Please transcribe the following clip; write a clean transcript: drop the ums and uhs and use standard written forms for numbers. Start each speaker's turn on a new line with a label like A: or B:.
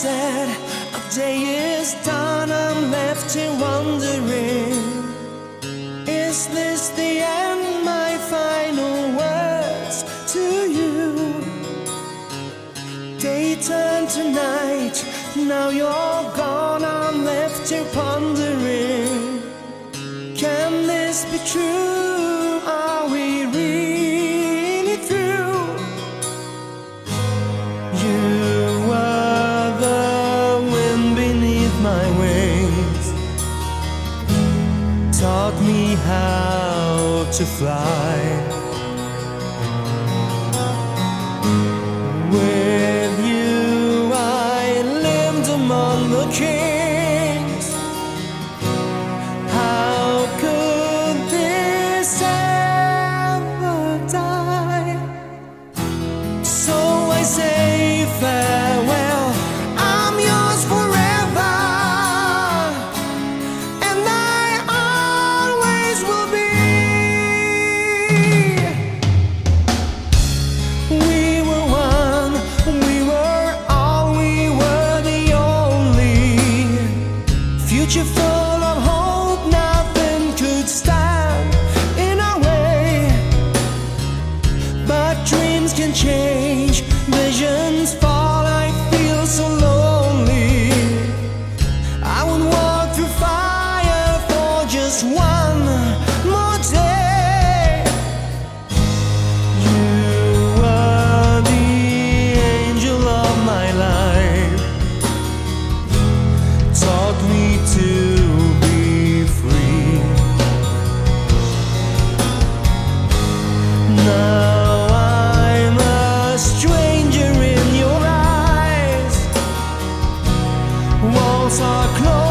A: said, a day is done, I'm left here wondering, is this the end, my final words to you? Day turned to night, now you're gone, I'm left here pondering, can this be true? Are we really through? You were the wind beneath my wings, taught me how to fly. With you I lived among the kings. How could this ever die? So I say farewell, I'm yours forever, and I always will be. We were one, we were all, we were the only. Future full of hope, nothing could stand in our way. But dreams can change, visions fall, I feel so lonely. I would walk through fire for just one more day. You were the angel of my life, taught me to be free. Now I'm a stranger in your eyes. Walls are closed.